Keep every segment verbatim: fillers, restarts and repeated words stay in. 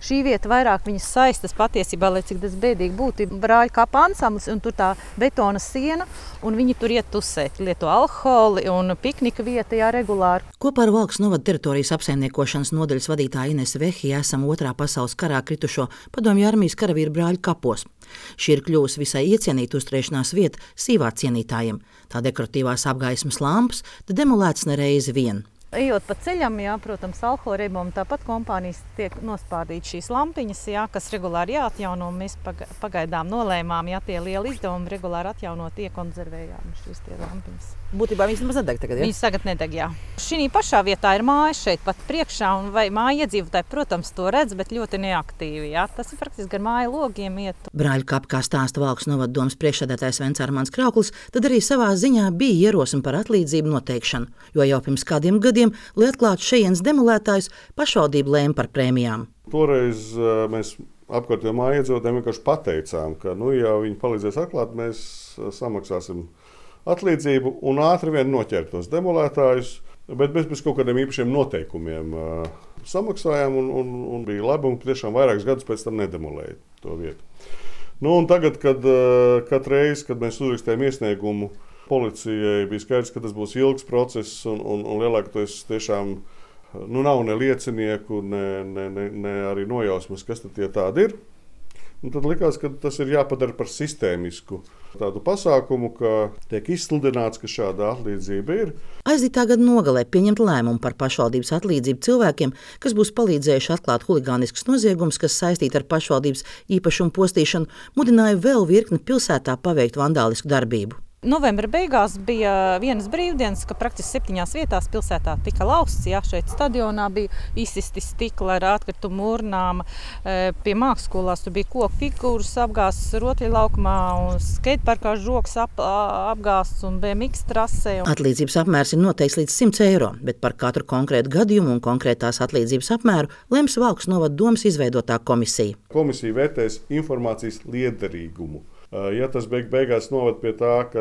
šī vieta vairāk viņas saistas patiesībā, lai cik tas bēdīgi būtu, Brāļu kapa ansamblis un tur tā betona siena, un viņi tur iet tusēt, lieto alkoholi un piknika vieta, jā, regulāri. Kopā ar Valkas novada teritorijas apsaimniekošanas nodaļas vadītāju Inesu Vehiju esam otrā pasaules karā kritušo padomju armijas karavīru Brāļu kapos. Šī ir kļuvusi visai iecienīta uzturēšanās vieta sīvā cienītājiem. Tā dekoratīvās apgaismas lampas, tad demolētas nereizi vien. Ejot pa ceļam, jā, protams, alkoholreibom tāpat kompānijas tiek nospādītas šīs lampiņas, jā, kas regulāri jāatjauno. Mēs pagaidām nolēmām, ja tie lieli izdevumi regulāri atjaunot, iekonservējām šīs tie lampiņas. Būtībā viņas nemaz nedeg tagad, ja? Viņas tagad nedeg, jā. Šī pašā vietā ir māja šeit pat priekšā, un vai māja iedzīvotāji, protams, to redz, bet ļoti neaktīvi, jā. Tas ir praktiski gar māju logiem iet. Brāļu kapu, kā stāsta Valkas novada domas priekšsēdētājs Vents Armāns Krauklis, tad arī savā ziņā bija ierosme par atlīdzību noteikšanu, jo jau pirms kādiem gadiem, lai atklātu šejienes demolētājus, pašvaldība lēma par prēmijām. Toreiz uh, mēs apkārtējo māju iedzīvotājiem vienkārši pateicām, ka, nu, ja viņi palīdzēs atklāt, mēs samaksāsim atlīdzību un ātri vien noķert tos demolētājus, bet bez, bez kaut kādiem īpašiem noteikumiem uh, samaksājām un, un, un bija labi, un tiešām vairākus gadus pēc tam nedemolēja to vietu. Nu, un tagad, kad uh, katru reizi, kad mēs uzrakstījām iesniegumu policijai, bija skaidrs, ka tas būs ilgs process un, un, un lielākoties tiešām nu, nav ne liecinieku, ne, ne, ne, ne arī nojausmas, kas tad tie tādi ir. Un tad likās, ka tas ir jāpadara par sistēmisku tādu pasākumu, ka tiek izsludināts, ka šāda atlīdzība ir. Aizdītā gada nogalē pieņemt lēmumu par pašvaldības atlīdzību cilvēkiem, kas būs palīdzējuši atklāt huligāniskus noziegumus, kas saistīti ar pašvaldības īpašumu postīšanu, mudināja vēl virkni pilsētā paveikt vandālisku darbību. Novembra beigās bija vienas brīvdienas, ka praktiski septiņās vietās pilsētā tika lausts. Jā, šeit stadionā bija izsisti stikli ar atkritumu urnām. Pie mākslas tur bija koku figūras apgāztas rotaļlaukumā un skateparkā žoks ap, apgāztas un B M X trasē. Atlīdzības apmērs ir noteikts līdz simts eiro, bet par katru konkrētu gadījumu un konkrētās atlīdzības apmēru lems Valkas novada domas izveidotā komisija. Komisija vērtēs informācijas liederīgumu. Ja tas beig beigās novad pie tā, ka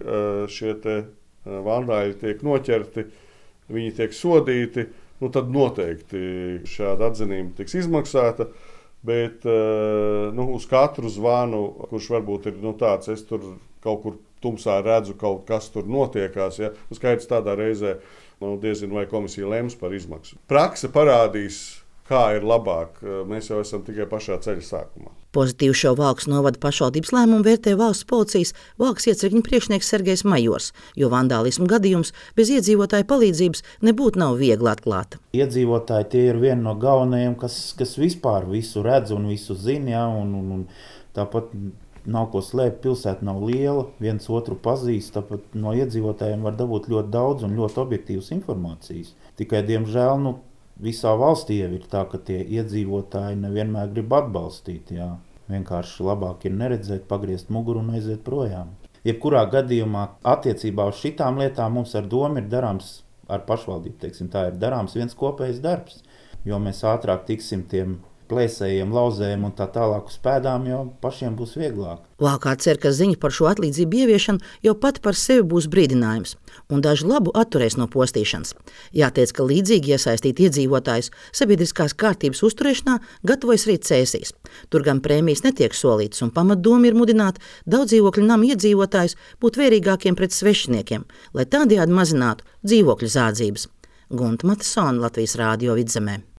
šie te vandāļi tiek noķerti, viņi tiek sodīti, nu tad noteikti šāda atzinība tiks izmaksāta, bet nu, uz katru zvanu, kurš varbūt ir nu, tāds, es tur kaut kur tumsā redzu, kaut kas tur notiekās, ja, skaidrs tādā reizē, nu, diezin vai komisija lems par izmaksu. Prakse parādīs, kā ir labāk, mēs jau esam tikai pašā ceļa sākumā. Pozitīvi šo Valkas novada pašvaldības lēmumu vērtē valsts policijas Valkas iecirkņa priekšnieks Sergejs Majors, jo vandālismu gadījums bez iedzīvotāju palīdzības nebūtu nav viegli atklāta. Iedzīvotāji tie ir vieni no galvenajiem, kas, kas vispār visu redz un visu zina, ja, un, un, un tāpat nav ko slēpt, pilsēta nav liela, viens otru pazīst, tāpat no iedzīvotājiem var dabūt ļoti daudz un ļoti objektīvas informācijas. Tikai, diemžēl, nu, visā valstī jau ir tā, ka tie iedzīvotāji nevienmēr grib atbalstīt. Jā. Vienkārši labāk ir neredzēt, pagriezt muguru un aiziet projām. Jebkurā gadījumā attiecībā uz šitām lietām mums ar domu ir darāms, ar pašvaldību, teiksim, tā ir darāms viens kopējs darbs, jo mēs ātrāk tiksim tiem plēsējiem, lauzējiem un tā tālāk uz pēdām, jo pašiem būs vieglāk. Valkā cer, ka ziņa par šo atlīdzību ieviešanu jau pati par sevi būs brīdinājums, un daži labu atturēs no postīšanas. Jāteic, ka līdzīgi iesaistīt iedzīvotājus sabiedriskās kārtības uzturēšanā gatavojas arī Cēsīs. Tur gan prēmijas netiek solītas, un pamatdoma ir mudināt daudz dzīvokļu namu iedzīvotājus būt vērīgākiem pret svešiniekiem, lai tādējādi mazinātu dzīvokļu zādzības. Gunta Matisone, Latvijas Rādio Vidzemē.